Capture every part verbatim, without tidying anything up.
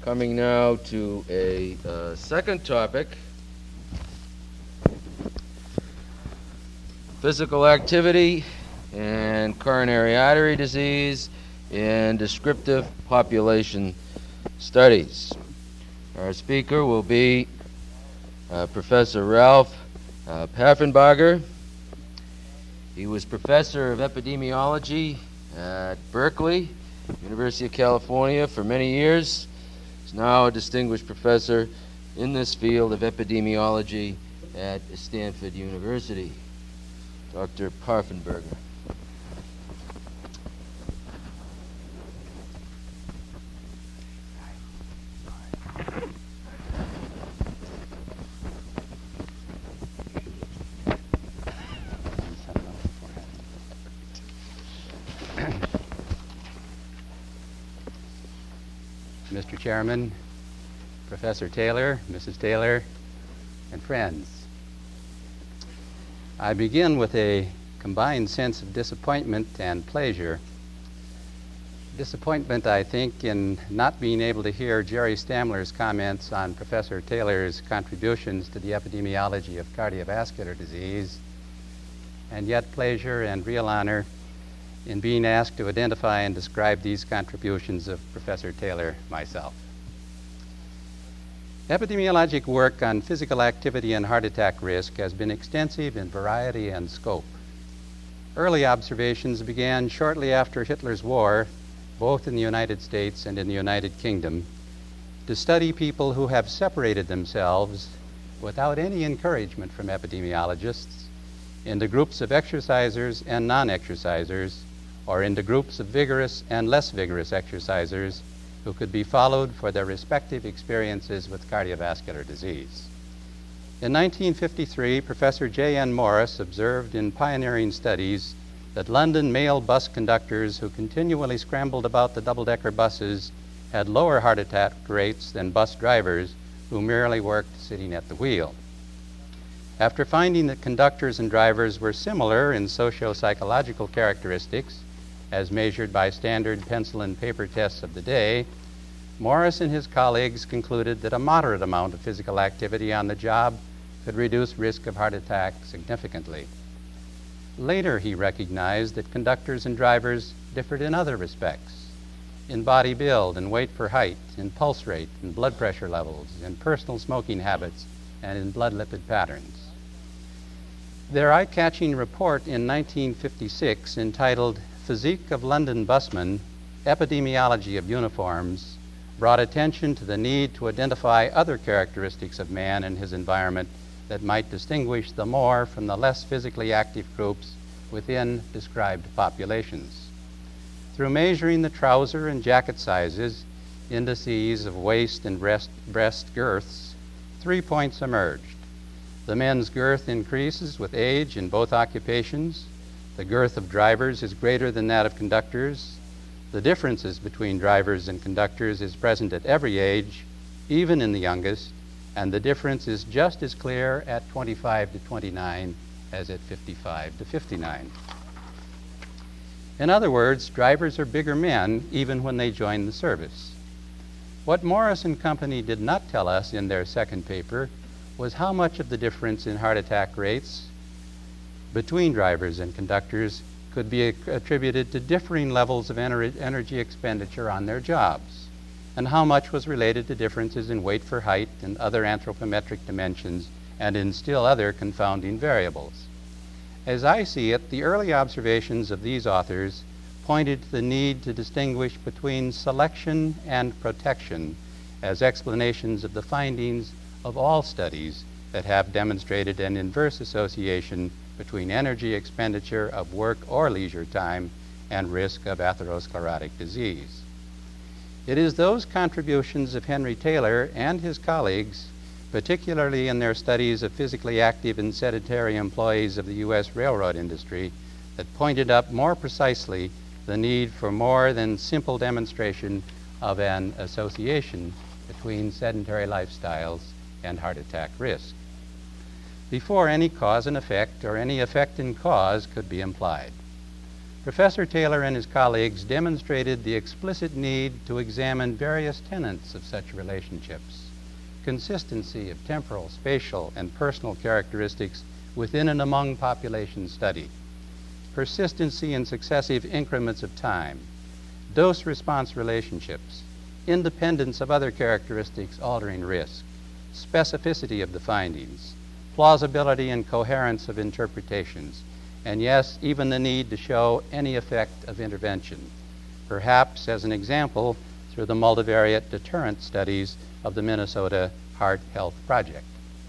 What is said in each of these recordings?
Coming now to a uh, second topic, physical activity and coronary artery disease in descriptive population studies. Our speaker will be uh, Professor Ralph uh, Paffenbarger. He was professor of epidemiology at Berkeley, University of California, for many years. He's now a distinguished professor in this field of epidemiology at Stanford University. Doctor Paffenbarger. Mister Chairman, Professor Taylor, Missus Taylor, and friends. I begin with a combined sense of disappointment and pleasure. Disappointment, I think, in not being able to hear Jerry Stamler's comments on Professor Taylor's contributions to the epidemiology of cardiovascular disease, and yet pleasure and real honor in being asked to identify and describe these contributions of Professor Taylor myself. Epidemiologic work on physical activity and heart attack risk has been extensive in variety and scope. Early observations began shortly after Hitler's war, both in the United States and in the United Kingdom, to study people who have separated themselves without any encouragement from epidemiologists into groups of exercisers and non-exercisers, or into groups of vigorous and less vigorous exercisers who could be followed for their respective experiences with cardiovascular disease. In nineteen fifty-three, Professor J N Morris observed in pioneering studies that London male bus conductors who continually scrambled about the double-decker buses had lower heart attack rates than bus drivers who merely worked sitting at the wheel. After finding that conductors and drivers were similar in socio-psychological characteristics, as measured by standard pencil and paper tests of the day, Morris and his colleagues concluded that a moderate amount of physical activity on the job could reduce risk of heart attack significantly. Later, he recognized that conductors and drivers differed in other respects, in body build and weight per height, in pulse rate and blood pressure levels, in personal smoking habits, and in blood lipid patterns. Their eye-catching report in nineteen fifty-six, entitled Physique of London Busmen, Epidemiology of Uniforms, brought attention to the need to identify other characteristics of man and his environment that might distinguish the more from the less physically active groups within described populations. Through measuring the trouser and jacket sizes, indices of waist and breast, breast girths, three points emerged. The men's girth increases with age in both occupations. The girth of drivers is greater than that of conductors. The differences between drivers and conductors is present at every age, even in the youngest, and the difference is just as clear at twenty-five to twenty-nine as at fifty-five to fifty-nine. In other words, drivers are bigger men even when they join the service. What Morris and company did not tell us in their second paper was how much of the difference in heart attack rates between drivers and conductors could be attributed to differing levels of ener- energy expenditure on their jobs, and how much was related to differences in weight for height and other anthropometric dimensions, and in still other confounding variables. As I see it, the early observations of these authors pointed to the need to distinguish between selection and protection as explanations of the findings of all studies that have demonstrated an inverse association between energy expenditure of work or leisure time and risk of atherosclerotic disease. It is those contributions of Henry Taylor and his colleagues, particularly in their studies of physically active and sedentary employees of the U S railroad industry, that pointed up more precisely the need for more than simple demonstration of an association between sedentary lifestyles and heart attack risk, before any cause and effect or any effect and cause could be implied. Professor Taylor and his colleagues demonstrated the explicit need to examine various tenets of such relationships: consistency of temporal, spatial, and personal characteristics within and among population study, persistency in successive increments of time, dose-response relationships, independence of other characteristics altering risk, specificity of the findings, plausibility and coherence of interpretations, and yes, even the need to show any effect of intervention, perhaps as an example through the multivariate deterrent studies of the Minnesota Heart Health Project.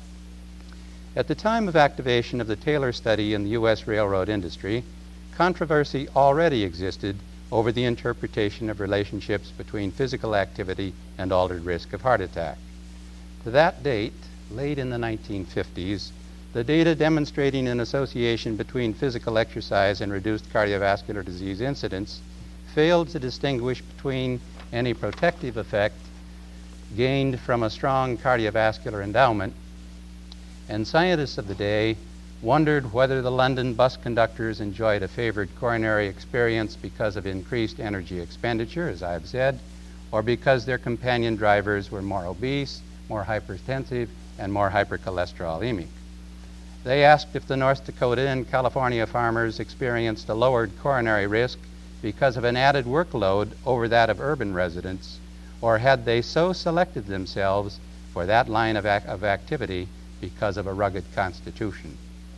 At the time of activation of the Taylor study in the U S railroad industry, controversy already existed over the interpretation of relationships between physical activity and altered risk of heart attack. To that date, late in the nineteen fifties, the data demonstrating an association between physical exercise and reduced cardiovascular disease incidence failed to distinguish between any protective effect gained from a strong cardiovascular endowment, and scientists of the day wondered whether the London bus conductors enjoyed a favored coronary experience because of increased energy expenditure, as I've said, or because their companion drivers were more obese, more hypertensive, and more hypercholesterolemic. They asked if the North Dakota and California farmers experienced a lowered coronary risk because of an added workload over that of urban residents, or had they so selected themselves for that line of, ac- of activity because of a rugged constitution.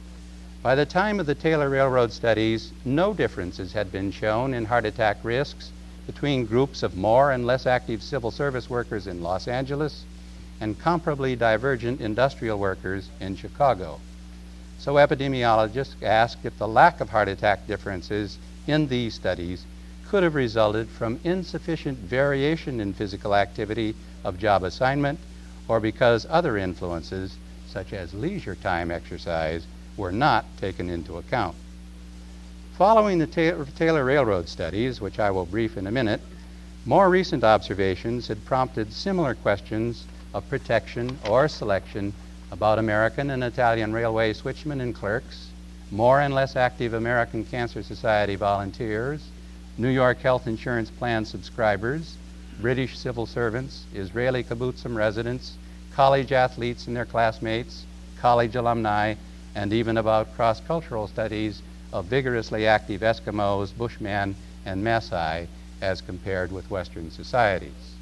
By the time of the Taylor Railroad studies, no differences had been shown in heart attack risks between groups of more and less active civil service workers in Los Angeles and comparably divergent industrial workers in Chicago. So epidemiologists asked if the lack of heart attack differences in these studies could have resulted from insufficient variation in physical activity of job assignment, or because other influences, such as leisure time exercise, were not taken into account. Following the Ta- Taylor Railroad studies, which I will brief in a minute, more recent observations had prompted similar questions of protection or selection about American and Italian railway switchmen and clerks, more and less active American Cancer Society volunteers, New York Health Insurance Plan subscribers, British civil servants, Israeli kibbutzim residents, college athletes and their classmates, college alumni, and even about cross-cultural studies of vigorously active Eskimos, Bushmen, and Maasai as compared with Western societies.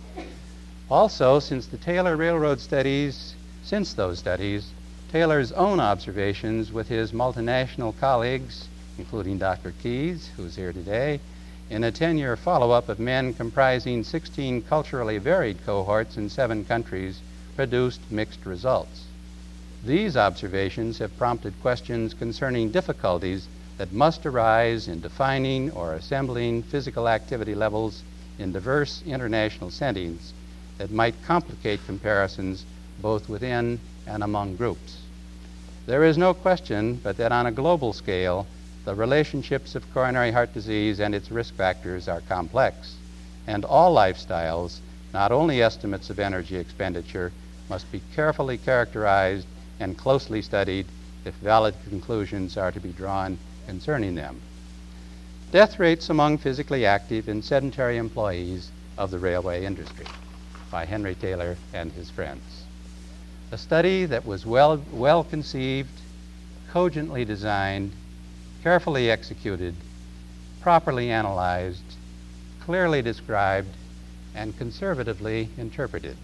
Also, since the Taylor Railroad studies, since those studies, Taylor's own observations with his multinational colleagues, including Doctor Keyes, who's here today, in a ten-year follow-up of men comprising sixteen culturally varied cohorts in seven countries, produced mixed results. These observations have prompted questions concerning difficulties that must arise in defining or assembling physical activity levels in diverse international settings that might complicate comparisons both within and among groups. There is no question but that on a global scale, the relationships of coronary heart disease and its risk factors are complex, and all lifestyles, not only estimates of energy expenditure, must be carefully characterized and closely studied if valid conclusions are to be drawn concerning them. Death rates among physically active and sedentary employees of the railway industry, by Henry Taylor and his friends. A study that was well, well conceived, cogently designed, carefully executed, properly analyzed, clearly described, and conservatively interpreted.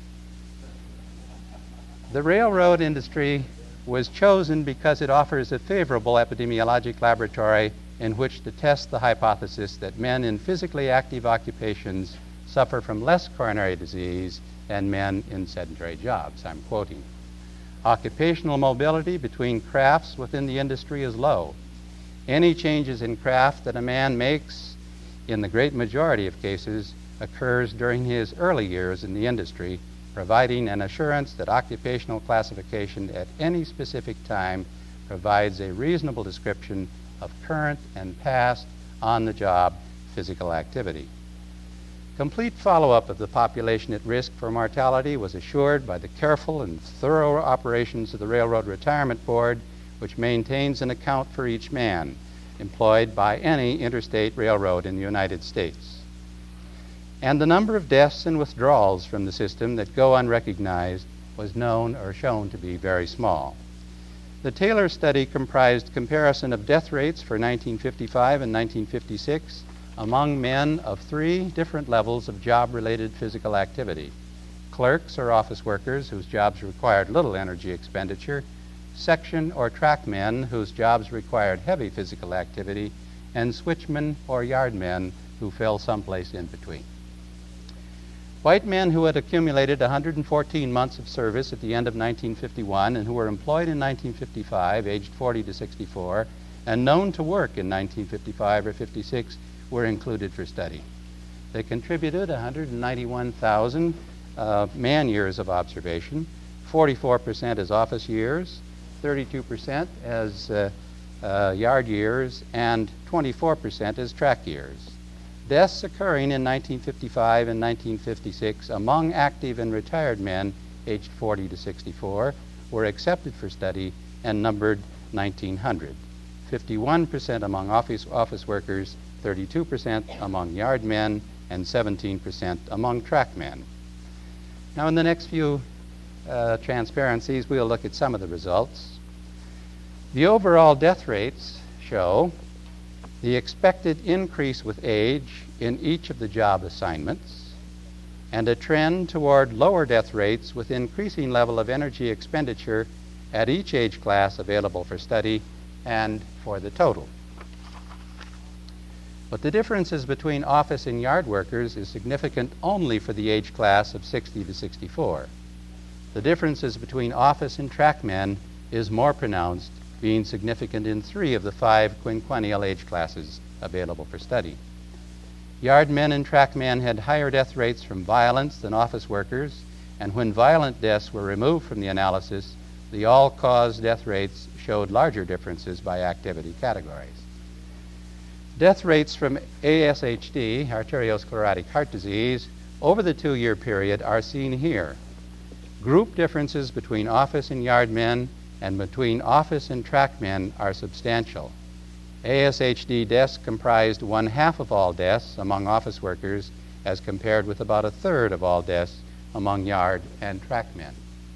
The railroad industry was chosen because it offers a favorable epidemiologic laboratory in which to test the hypothesis that men in physically active occupations suffer from less coronary disease than men in sedentary jobs. I'm quoting. Occupational mobility between crafts within the industry is low. Any changes in craft that a man makes, in the great majority of cases, occurs during his early years in the industry, providing an assurance that occupational classification at any specific time provides a reasonable description of current and past on-the-job physical activity. Complete follow-up of the population at risk for mortality was assured by the careful and thorough operations of the Railroad Retirement Board, which maintains an account for each man, employed by any interstate railroad in the United States. And the number of deaths and withdrawals from the system that go unrecognized was known or shown to be very small. The Taylor study comprised comparison of death rates for nineteen fifty-five and nineteen fifty-six among men of three different levels of job-related physical activity: clerks or office workers whose jobs required little energy expenditure, section or track men whose jobs required heavy physical activity, and switchmen or yardmen who fell someplace in between. White men who had accumulated one hundred fourteen months of service at the end of nineteen fifty-one and who were employed in nineteen fifty-five, aged forty to sixty-four, and known to work in nineteen fifty-five or fifty-six were included for study. They contributed one hundred ninety-one thousand uh, man years of observation, forty-four percent as office years, thirty-two percent as uh, uh, yard years, and twenty-four percent as track years. Deaths occurring in nineteen fifty-five and nineteen fifty-six among active and retired men aged forty to sixty-four were accepted for study and numbered nineteen hundred. fifty-one percent among office, office workers, thirty-two percent among yard men, and seventeen percent among track men. Now in the next few uh, transparencies, we'll look at some of the results. The overall death rates show the expected increase with age in each of the job assignments, and a trend toward lower death rates with increasing level of energy expenditure at each age class available for study and for the total. But the differences between office and yard workers is significant only for the age class of sixty to sixty-four. The differences between office and track men is more pronounced, being significant in three of the five quinquennial age classes available for study. Yard men and track men had higher death rates from violence than office workers, and when violent deaths were removed from the analysis, the all-cause death rates showed larger differences by activity categories. Death rates from A S H D, arteriosclerotic heart disease, over the two-year period are seen here. Group differences between office and yard men and between office and track men are substantial. A S H D deaths comprised one half of all deaths among office workers as compared with about a third of all deaths among yard and track men.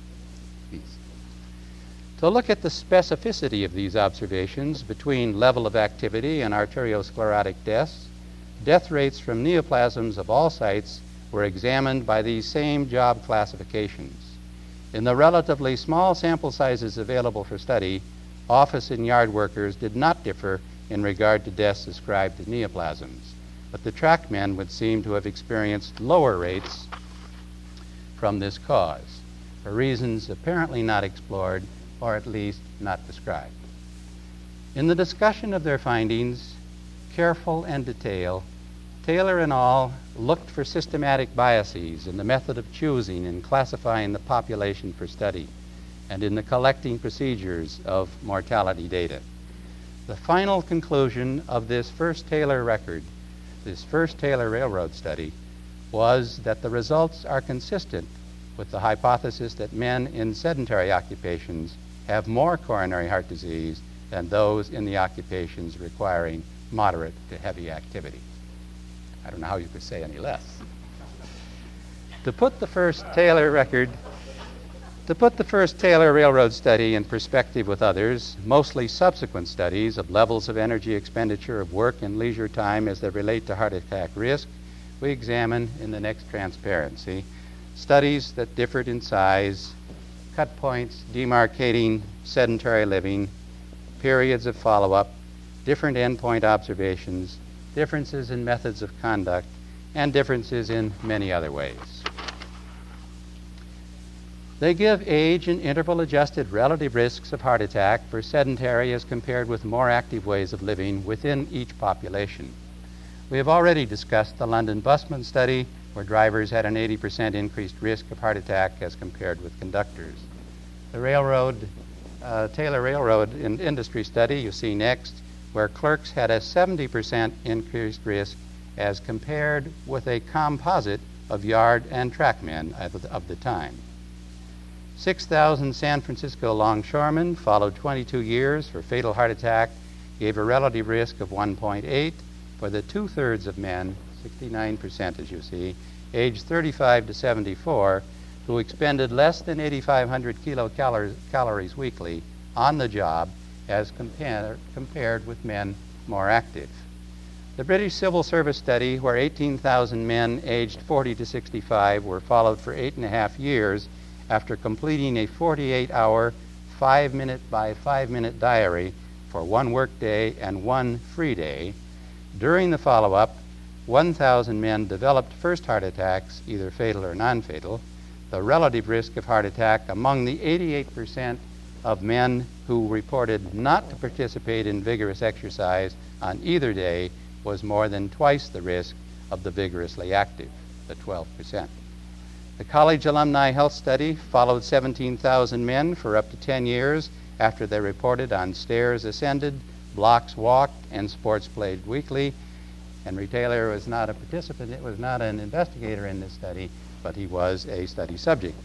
To look at the specificity of these observations between level of activity and arteriosclerotic deaths, death rates from neoplasms of all sites were examined by these same job classifications. In the relatively small sample sizes available for study, office and yard workers did not differ in regard to deaths ascribed to neoplasms, but the track men would seem to have experienced lower rates from this cause, for reasons apparently not explored or at least not described. In the discussion of their findings, careful and detailed, Taylor and al. Looked for systematic biases in the method of choosing and classifying the population for study and in the collecting procedures of mortality data. The final conclusion of this first Taylor record, this first Taylor Railroad study, was that the results are consistent with the hypothesis that men in sedentary occupations have more coronary heart disease than those in the occupations requiring moderate to heavy activity. I don't know how you could say any less. To put the first Taylor record, to put the first Taylor Railroad study in perspective with others, mostly subsequent studies of levels of energy expenditure of work and leisure time as they relate to heart attack risk, we examine in the next transparency studies that differed in size, cut points demarcating sedentary living, periods of follow-up, different endpoint observations, differences in methods of conduct, and differences in many other ways. They give age and interval-adjusted relative risks of heart attack for sedentary as compared with more active ways of living within each population. We have already discussed the London Busman study, where drivers had an eighty percent increased risk of heart attack as compared with conductors. The railroad, uh, Taylor Railroad in industry study you see next, where clerks had a seventy percent increased risk as compared with a composite of yard and track men of the, of the time. six thousand San Francisco longshoremen followed twenty-two years for fatal heart attack gave a relative risk of one point eight for the two-thirds of men, sixty-nine percent as you see, aged thirty-five to seventy-four, who expended less than eighty-five hundred kilocalories weekly on the job as compare, compared with men more active. The British Civil Service study, where eighteen thousand men aged forty to sixty-five were followed for eight and a half years after completing a forty-eight hour, five-minute by five-minute diary for one work day and one free day. During the follow-up, one thousand men developed first heart attacks, either fatal or non-fatal. The relative risk of heart attack among the eighty-eight percent of men who reported not to participate in vigorous exercise on either day was more than twice the risk of the vigorously active, the twelve percent. The College Alumni Health Study followed seventeen thousand men for up to ten years after they reported on stairs ascended, blocks walked, and sports played weekly. Henry Taylor was not a participant, it was not an investigator in this study, but he was a study subject.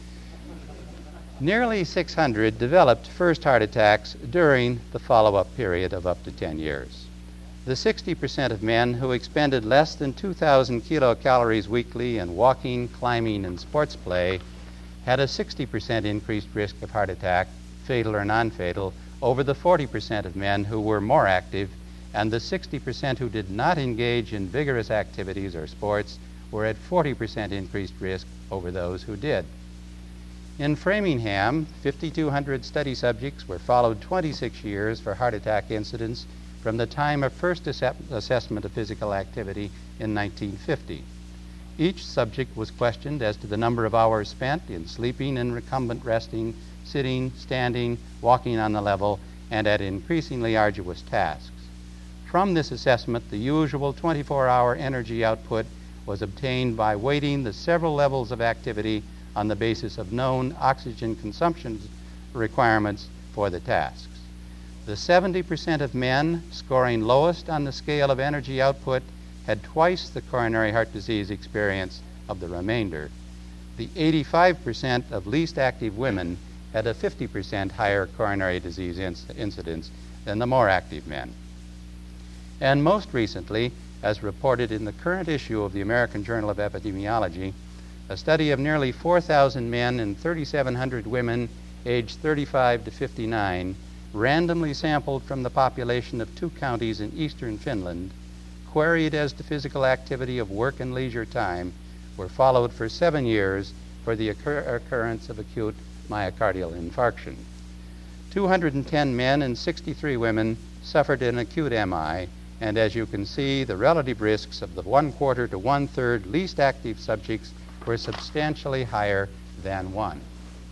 Nearly six hundred developed first heart attacks during the follow-up period of up to ten years. The sixty percent of men who expended less than two thousand kilocalories weekly in walking, climbing, and sports play had a sixty percent increased risk of heart attack, fatal or non-fatal, over the forty percent of men who were more active, and the sixty percent who did not engage in vigorous activities or sports were at forty percent increased risk over those who did. In Framingham, fifty-two hundred study subjects were followed twenty-six years for heart attack incidents from the time of first ass- assessment of physical activity in nineteen fifty. Each subject was questioned as to the number of hours spent in sleeping and recumbent resting, sitting, standing, walking on the level, and at increasingly arduous tasks. From this assessment, the usual twenty-four hour energy output was obtained by weighting the several levels of activity on the basis of known oxygen consumption requirements for the tasks. The seventy percent of men scoring lowest on the scale of energy output had twice the coronary heart disease experience of the remainder. The eighty-five percent of least active women had a fifty percent higher coronary disease inc- incidence than the more active men. And most recently, as reported in the current issue of the American Journal of Epidemiology, a study of nearly four thousand men and thirty-seven hundred women aged thirty-five to fifty-nine, randomly sampled from the population of two counties in eastern Finland, queried as to physical activity of work and leisure time, were followed for seven years for the occur- occurrence of acute myocardial infarction. two hundred ten men and sixty-three women suffered an acute M I, and as you can see, the relative risks of the one-quarter to one-third least active subjects were substantially higher than one.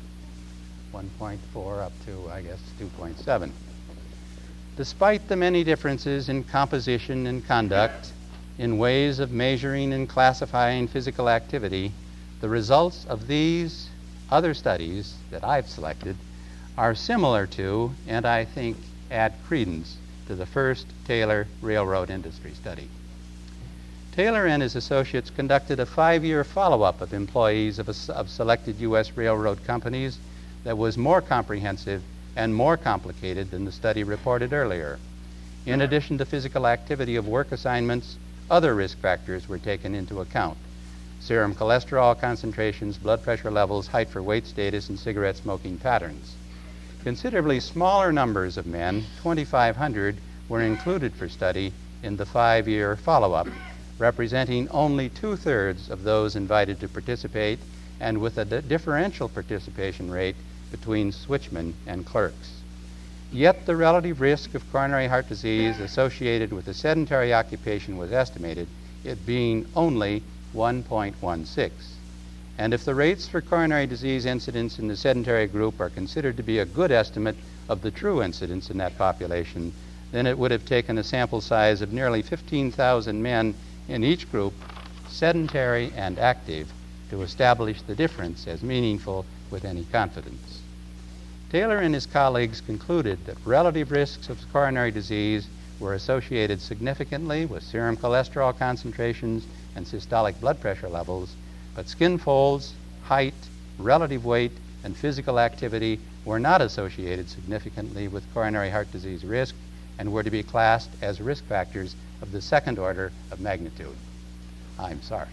one point four up to, I guess, two point seven. Despite the many differences in composition and conduct, in ways of measuring and classifying physical activity, the results of these other studies that I've selected are similar to, and I think add credence to, the first Taylor Railroad Industry Study. Taylor and his associates conducted a five-year follow-up of employees of, a, of selected U S railroad companies that was more comprehensive and more complicated than the study reported earlier. In addition to physical activity of work assignments, other risk factors were taken into account: serum cholesterol concentrations, blood pressure levels, height for weight status, and cigarette smoking patterns. Considerably smaller numbers of men, twenty-five hundred, were included for study in the five-year follow-up, representing only two-thirds of those invited to participate, and with a d- differential participation rate between switchmen and clerks. Yet the relative risk of coronary heart disease associated with a sedentary occupation was estimated, it being only one point one six. And if the rates for coronary disease incidence in the sedentary group are considered to be a good estimate of the true incidence in that population, then it would have taken a sample size of nearly fifteen thousand men in each group, sedentary and active, to establish the difference as meaningful with any confidence. Taylor and his colleagues concluded that relative risks of coronary disease were associated significantly with serum cholesterol concentrations and systolic blood pressure levels, but skin folds, height, relative weight, and physical activity were not associated significantly with coronary heart disease risk, and were to be classed as risk factors of the second order of magnitude. I'm sorry.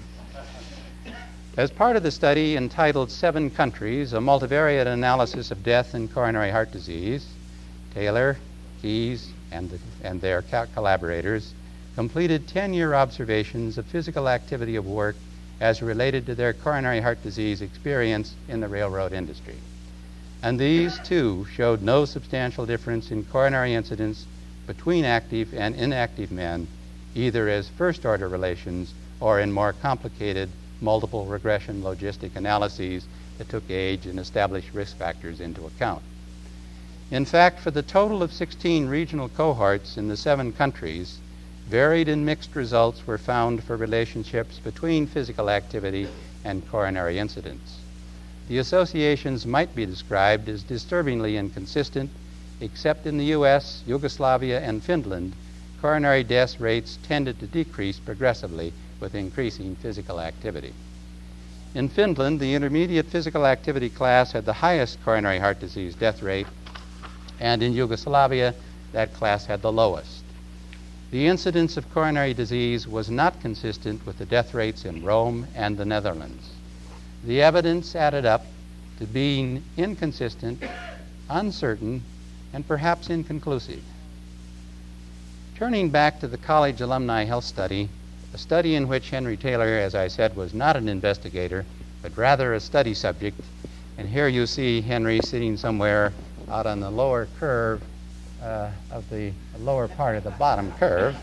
As part of the study entitled Seven Countries, a multivariate analysis of death and coronary heart disease, Taylor, Keyes, and, the, and their collaborators completed ten-year observations of physical activity of work as related to their coronary heart disease experience in the railroad industry. And these, too, showed no substantial difference in coronary incidence between active and inactive men, either as first-order relations or in more complicated multiple regression logistic analyses that took age and established risk factors into account. In fact, for the total of sixteen regional cohorts in the seven countries, varied and mixed results were found for relationships between physical activity and coronary incidence. The associations might be described as disturbingly inconsistent, except in the U S, Yugoslavia, and Finland, coronary death rates tended to decrease progressively with increasing physical activity. In Finland, the intermediate physical activity class had the highest coronary heart disease death rate, and in Yugoslavia, that class had the lowest. The incidence of coronary disease was not consistent with the death rates in Rome and the Netherlands. The evidence added up to being inconsistent, uncertain, and perhaps inconclusive. Turning back to the college alumni health study, a study in which Henry Taylor, as I said, was not an investigator, but rather a study subject, and here you see Henry sitting somewhere out on the lower curve uh, of the lower part of the bottom curve.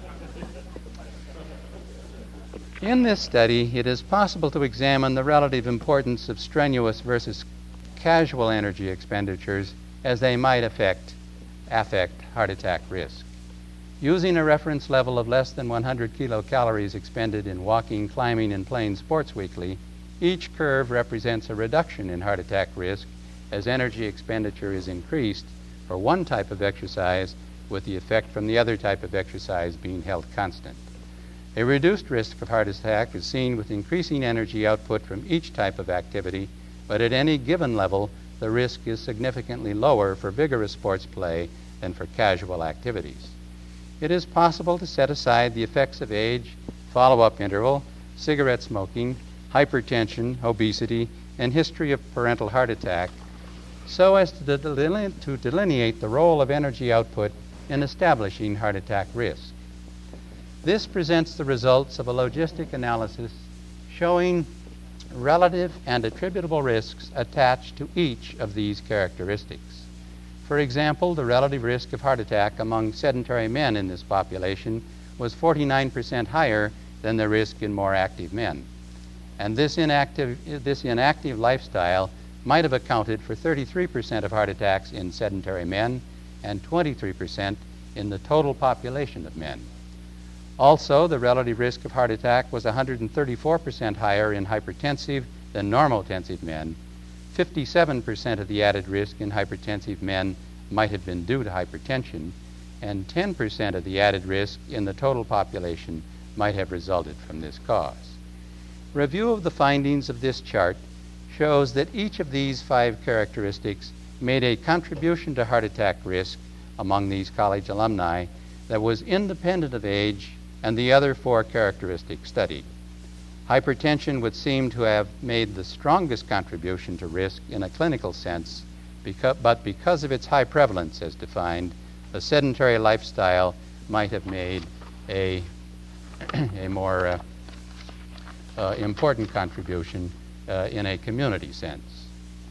In this study, it is possible to examine the relative importance of strenuous versus casual energy expenditures as they might affect, affect heart attack risk. Using a reference level of less than one hundred kilocalories expended in walking, climbing, and playing sports weekly, each curve represents a reduction in heart attack risk as energy expenditure is increased for one type of exercise with the effect from the other type of exercise being held constant. A reduced risk of heart attack is seen with increasing energy output from each type of activity, but at any given level, the risk is significantly lower for vigorous sports play than for casual activities. It is possible to set aside the effects of age, follow-up interval, cigarette smoking, hypertension, obesity, and history of parental heart attack so as to, deline- to delineate the role of energy output in establishing heart attack risk. This presents the results of a logistic analysis showing relative and attributable risks attached to each of these characteristics. For example, the relative risk of heart attack among sedentary men in this population was forty-nine percent higher than the risk in more active men. And this inactive, this inactive lifestyle might have accounted for thirty-three percent of heart attacks in sedentary men and twenty-three percent in the total population of men. Also, the relative risk of heart attack was one hundred thirty-four percent higher in hypertensive than normotensive men. fifty-seven percent of the added risk in hypertensive men might have been due to hypertension, and ten percent of the added risk in the total population might have resulted from this cause. Review of the findings of this chart shows that each of these five characteristics made a contribution to heart attack risk among these college alumni that was independent of age and the other four characteristics studied. Hypertension would seem to have made the strongest contribution to risk in a clinical sense, because, but because of its high prevalence as defined, a sedentary lifestyle might have made a, a more uh, uh, important contribution uh, in a community sense.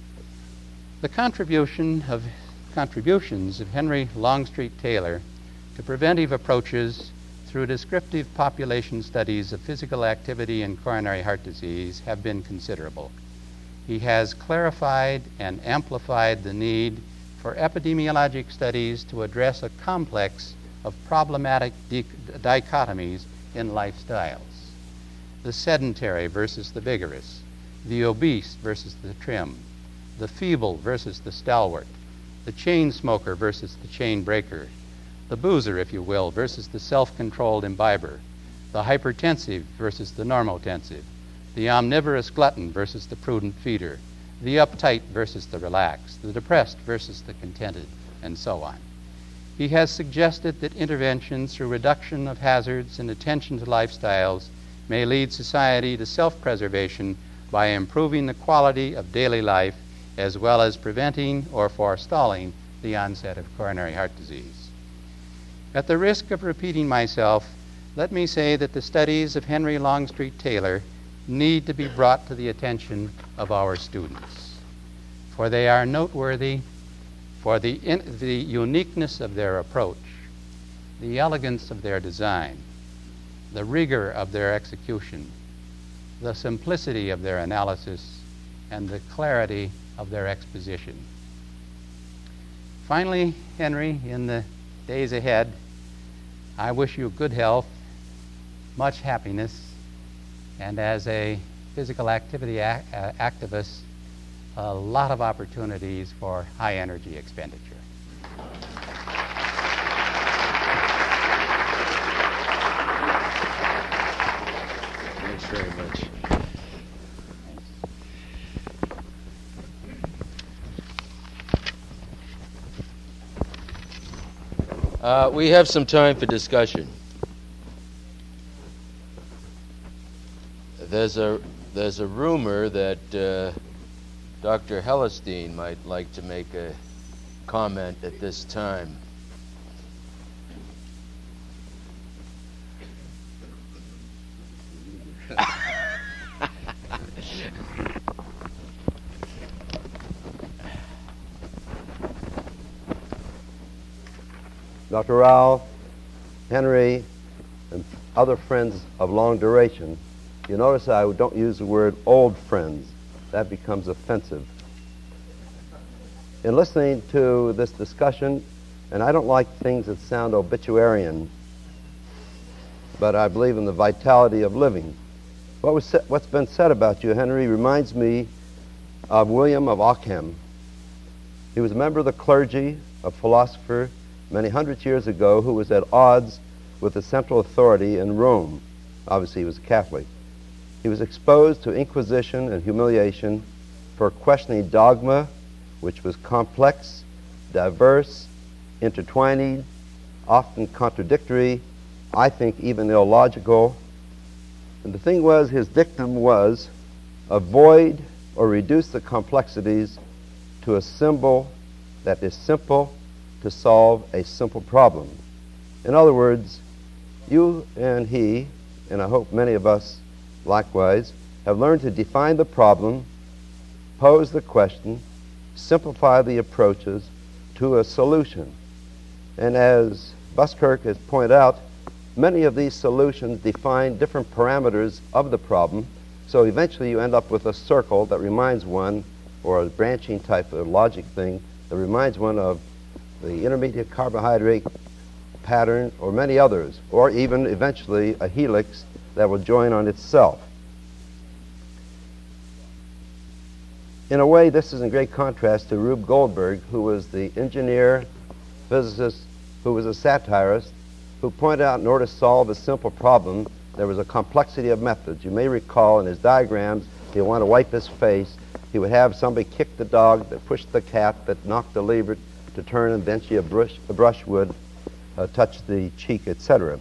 The contribution of, contributions of Henry Longstreet Taylor to preventive approaches through descriptive population studies of physical activity and coronary heart disease have been considerable. He has clarified and amplified the need for epidemiologic studies to address a complex of problematic di- dichotomies in lifestyles. The sedentary versus the vigorous, the obese versus the trim, the feeble versus the stalwart, the chain smoker versus the chain breaker, the boozer, if you will, versus the self-controlled imbiber, the hypertensive versus the normotensive, the omnivorous glutton versus the prudent feeder, the uptight versus the relaxed, the depressed versus the contented, and so on. he has suggested that interventions through reduction of hazards and attention to lifestyles may lead society to self-preservation by improving the quality of daily life as well as preventing or forestalling the onset of coronary heart disease. At the risk of repeating myself, let me say that the studies of Henry Longstreet Taylor need to be brought to the attention of our students, for they are noteworthy for the, in, the uniqueness of their approach, the elegance of their design, the rigor of their execution, the simplicity of their analysis, and the clarity of their exposition. Finally, Henry, in the days ahead, I wish you good health, much happiness, and as a physical activity ac- uh, activist, a lot of opportunities for high energy expenditure. Thanks very much. Uh, we have some time for discussion. There's a there's a rumor that uh, Doctor Hellestein might like to make a comment at this time. Doctor Rao, Henry, and other friends of long duration, you notice I don't use the word old friends. That becomes offensive. In listening to this discussion, and I don't like things that sound obituarian, but I believe in the vitality of living. What was sa- what's been said about you, Henry, reminds me of William of Ockham. He was a member of the clergy, a philosopher, many hundreds years ago, who was at odds with the central authority in Rome. Obviously, he was a Catholic. He was exposed to inquisition and humiliation for questioning dogma, which was complex, diverse, intertwining, often contradictory, I think even illogical. And the thing was, his dictum was, avoid or reduce the complexities to a symbol that is simple to solve a simple problem. In other words, you and he, and I hope many of us likewise, have learned to define the problem, pose the question, simplify the approaches to a solution. And as Buskirk has pointed out, many of these solutions define different parameters of the problem, so eventually you end up with a circle that reminds one, or a branching type of logic thing, that reminds one of the intermediate carbohydrate pattern, or many others, or even eventually a helix that will join on itself. In a way, this is in great contrast to Rube Goldberg, who was the engineer, physicist, who was a satirist, who pointed out in order to solve a simple problem, there was a complexity of methods. You may recall in his diagrams, he would want to wipe his face. He would have somebody kick the dog that pushed the cat that knocked the lever to turn, and eventually a brush, a brush would uh, touch the cheek, et cetera.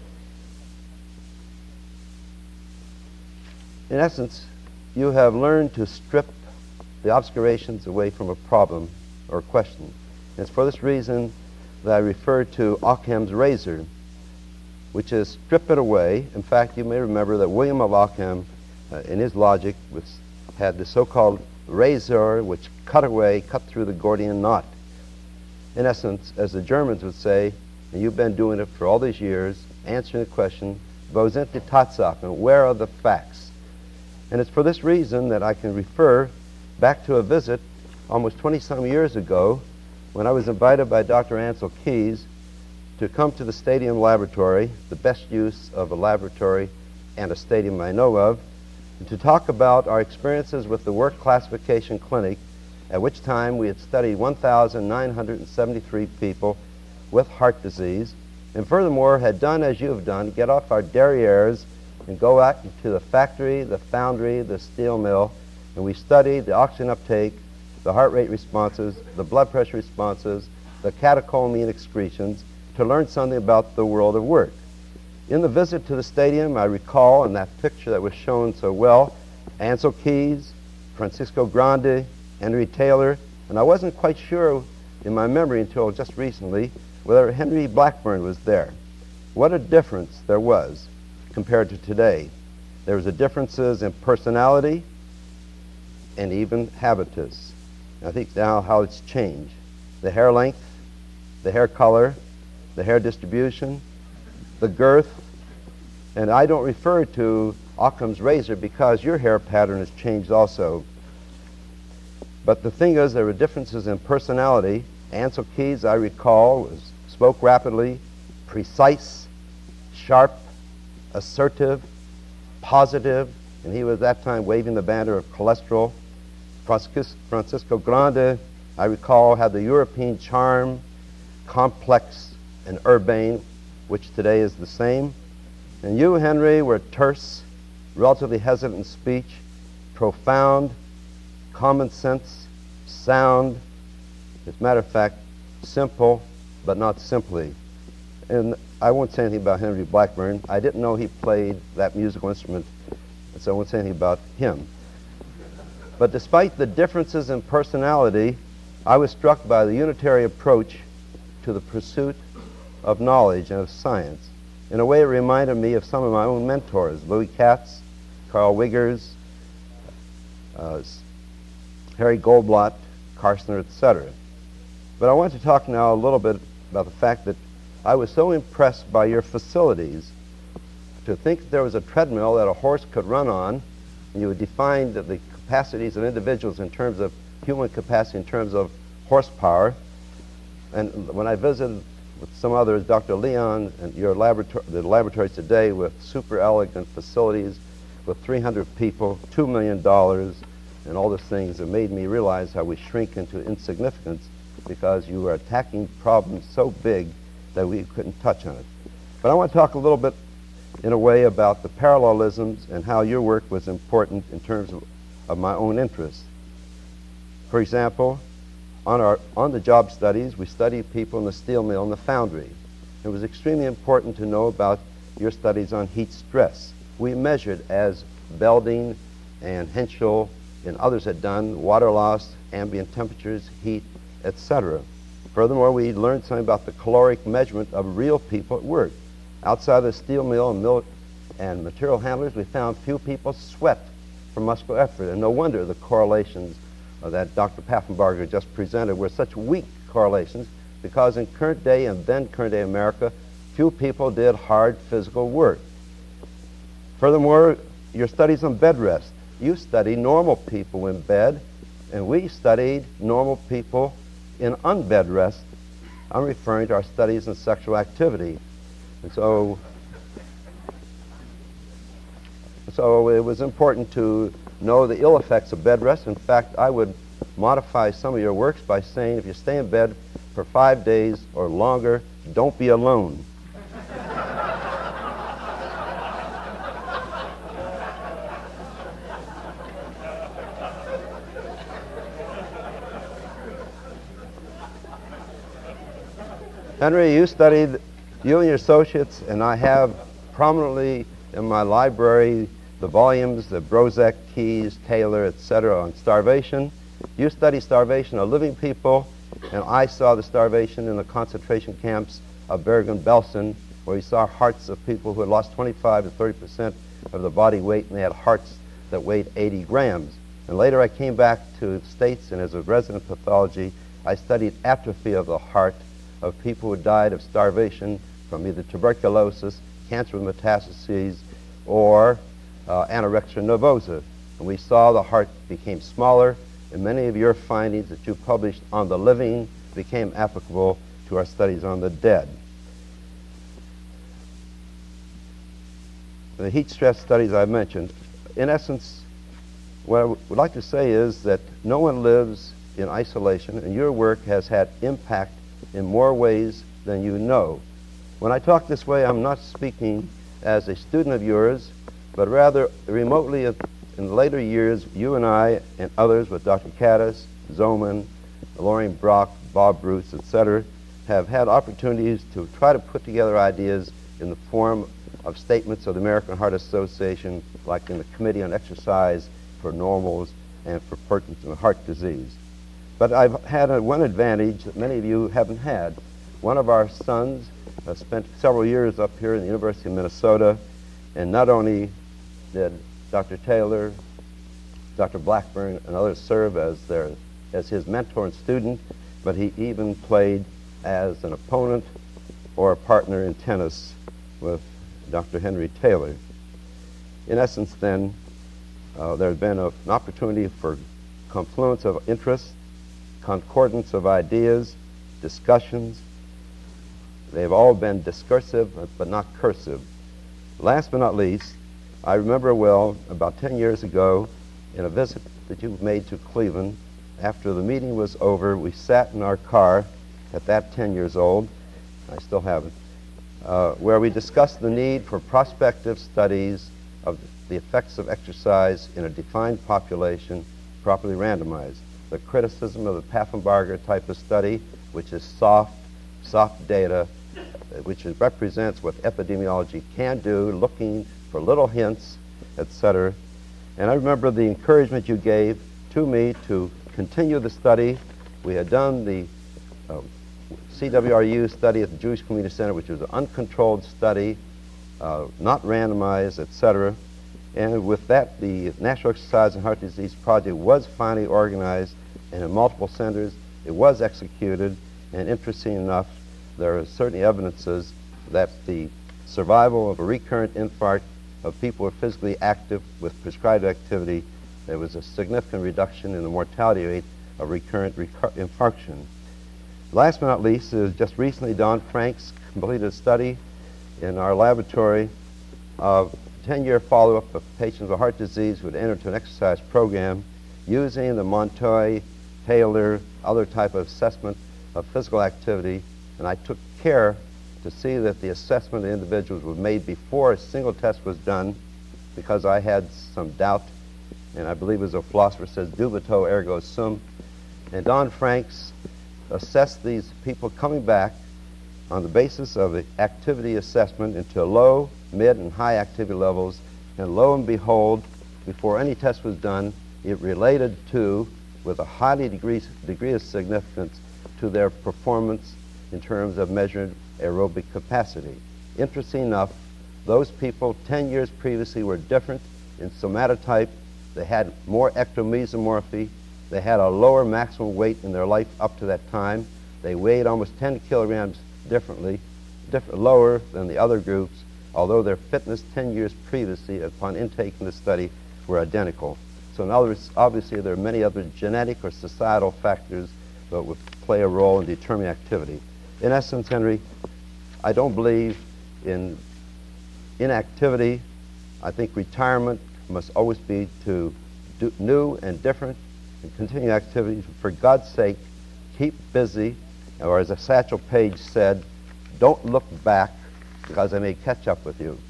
In essence, you have learned to strip the obscurations away from a problem or question. And it's for this reason that I refer to Occam's razor, which is strip it away. In fact, you may remember that William of Ockham, uh, in his logic, was, had the so-called razor which cut away, cut through the Gordian knot. In essence, as the Germans would say, and you've been doing it for all these years, answering the question, wo sind die Tatsachen, where are the facts? And it's for this reason that I can refer back to a visit almost twenty-some years ago when I was invited by Doctor Ansel Keys to come to the Stadium Laboratory, the best use of a laboratory and a stadium I know of, and to talk about our experiences with the work classification clinic, at which time we had studied one thousand nine hundred seventy-three people with heart disease, and furthermore had done as you have done, get off our derrieres and go out to the factory, the foundry, the steel mill, and we studied the oxygen uptake, the heart rate responses, the blood pressure responses, the catecholamine excretions, to learn something about the world of work. In the visit to the stadium, I recall in that picture that was shown so well, Ancel Keys, Francisco Grande, Henry Taylor, and I wasn't quite sure in my memory until just recently whether Henry Blackburn was there. What a difference there was compared to today. There was a differences in personality and even habitus. I think now how it's changed. The hair length, the hair color, the hair distribution, the girth, and I don't refer to Occam's razor because your hair pattern has changed also. But the thing is, there were differences in personality. Ancel Keys, I recall, was, spoke rapidly, precise, sharp, assertive, positive, and he was at that time waving the banner of cholesterol. Francis, Francisco Grande, I recall, had the European charm, complex and urbane, which today is the same. And you, Henry, were terse, relatively hesitant in speech, profound, common sense, sound, as a matter of fact, simple, but not simply. And I won't say anything about Henry Blackburn. I didn't know he played that musical instrument, so I won't say anything about him. But despite the differences in personality, I was struck by the unitary approach to the pursuit of knowledge and of science. In a way, it reminded me of some of my own mentors, Louis Katz, Carl Wiggers, uh, Harry Goldblatt, Karstner, et cetera. But I want to talk now a little bit about the fact that I was so impressed by your facilities. To think that there was a treadmill that a horse could run on, and you would define the, the capacities of individuals in terms of human capacity, in terms of horsepower. And when I visited with some others, Doctor Leon, and your laboratory, the laboratories today with super elegant facilities with three hundred people, two million dollars, and all these things, it made me realize how we shrink into insignificance because you were attacking problems so big that we couldn't touch on it. But I want to talk a little bit in a way about the parallelisms and how your work was important in terms of, of my own interests. For example, on our on the job studies, we studied people in the steel mill and the foundry. It was extremely important to know about your studies on heat stress. We measured, as Belding and Henschel and others had done, water loss, ambient temperatures, heat, et cetera. Furthermore, we learned something about the caloric measurement of real people at work. Outside the steel mill and mill and material handlers, we found few people sweat from muscular effort, and no wonder the correlations uh, that Doctor Paffenbarger just presented were such weak correlations, because in current day and then current day America, few people did hard physical work. Furthermore, your studies on bed rest. You study normal people in bed, and we studied normal people in unbed rest. I'm referring to our studies in sexual activity. And so, so it was important to know the ill effects of bed rest. In fact, I would modify some of your works by saying if you stay in bed for five days or longer, don't be alone. Henry, you studied, you and your associates, and I have prominently in my library the volumes, the Brozek, Keys, Taylor, et cetera, on starvation. You study starvation of living people, and I saw the starvation in the concentration camps of Bergen-Belsen, where you saw hearts of people who had lost twenty-five to thirty percent of the body weight, and they had hearts that weighed eighty grams. And later I came back to the States, and as a resident pathology, I studied atrophy of the heart of people who died of starvation from either tuberculosis, cancer with metastases, or uh, anorexia nervosa. And we saw the heart became smaller, and many of your findings that you published on the living became applicable to our studies on the dead. The heat stress studies I mentioned, in essence, what I would like to say is that no one lives in isolation, and your work has had impact in more ways than you know. When I talk this way, I'm not speaking as a student of yours, but rather remotely in later years, you and I and others with Doctor Caddis, Zoman, Lorraine Brock, Bob Bruce, et cetera, have had opportunities to try to put together ideas in the form of statements of the American Heart Association, like in the Committee on Exercise for Normals and for Parkinson's heart disease. But I've had a, one advantage that many of you haven't had. One of our sons uh, spent several years up here in the University of Minnesota, and not only did Doctor Taylor, Doctor Blackburn, and others serve as their as his mentor and student, but he even played as an opponent or a partner in tennis with Doctor Henry Taylor. In essence, then, uh, there's been a, an opportunity for confluence of interests, concordance of ideas, discussions. They've all been discursive, but not cursive. Last but not least, I remember well, about ten years ago, in a visit that you made to Cleveland, after the meeting was over, we sat in our car, at that ten years old, I still have it, uh, where we discussed the need for prospective studies of the effects of exercise in a defined population, properly randomized. The criticism of the Paffenbarger type of study, which is soft, soft data, uh, which is, represents what epidemiology can do, looking for little hints, et cetera. And I remember the encouragement you gave to me to continue the study. We had done the uh, C W R U study at the Jewish Community Center, which was an uncontrolled study, uh, not randomized, et cetera. And with that, the National Exercise and Heart Disease Project was finally organized, and in multiple centers, it was executed. And interesting enough, there are certainly evidences that the survival of a recurrent infarct of people who are physically active with prescribed activity, there was a significant reduction in the mortality rate of recurrent recur- infarction. Last but not least, is just recently Don Franks completed a study in our laboratory of ten-year follow-up of patients with heart disease who had entered into an exercise program using the Montoy, Taylor, other type of assessment of physical activity, and I took care to see that the assessment of individuals was made before a single test was done, because I had some doubt, and I believe as a philosopher says, dubito ergo sum. And Don Franks assessed these people coming back on the basis of the activity assessment into low, mid, and high activity levels, and lo and behold, before any test was done, it related to, with a highly degree, degree of significance, to their performance in terms of measured aerobic capacity. Interesting enough, those people ten years previously were different in somatotype. They had more ectomesomorphy. They had a lower maximum weight in their life up to that time. They weighed almost ten kilograms differently, different, lower than the other groups, although their fitness ten years previously upon intake in the study were identical. So in other words, obviously there are many other genetic or societal factors that would play a role in determining activity. In essence, Henry, I don't believe in inactivity. I think retirement must always be to do new and different and continue activities. For God's sake, keep busy, or as Satchel Paige said, don't look back, because I may catch up with you.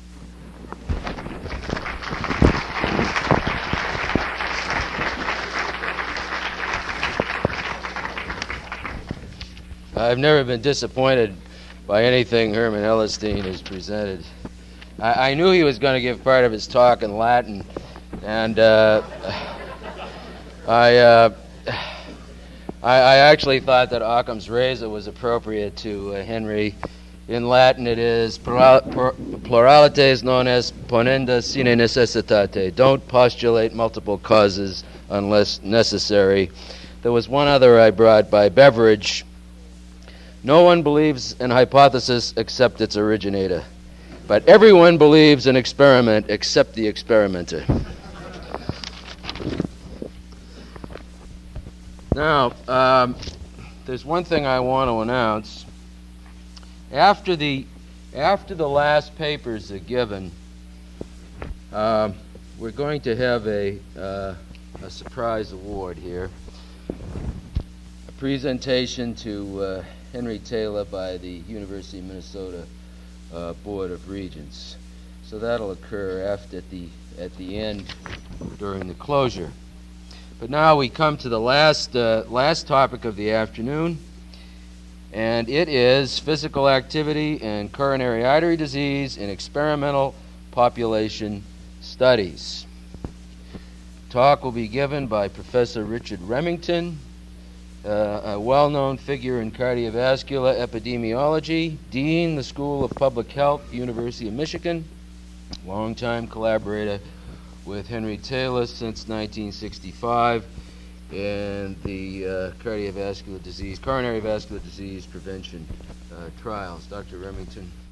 I've never been disappointed by anything Herman Hellestein has presented. I, I knew he was going to give part of his talk in Latin, and uh, I, uh, I I actually thought that Occam's razor was appropriate to uh, Henry. In Latin it is pluralitas non est ponenda sine necessitate. Don't postulate multiple causes unless necessary. There was one other I brought by Beveridge. No one believes an hypothesis except its originator, but everyone believes an experiment except the experimenter. Now, um, there's one thing I want to announce. After the after the last papers are given, um, we're going to have a uh, a surprise award here. A presentation to uh, Henry Taylor by the University of Minnesota uh, Board of Regents. So that'll occur after at the at the end during the closure. But now we come to the last, uh, last topic of the afternoon, and it is physical activity and coronary artery disease in experimental population studies. Talk will be given by Professor Richard Remington, uh, a well-known figure in cardiovascular epidemiology, Dean, the School of Public Health, University of Michigan, longtime collaborator with Henry Taylor since nineteen sixty-five in the uh, cardiovascular disease, coronary vascular disease prevention uh, trials. Doctor Remington.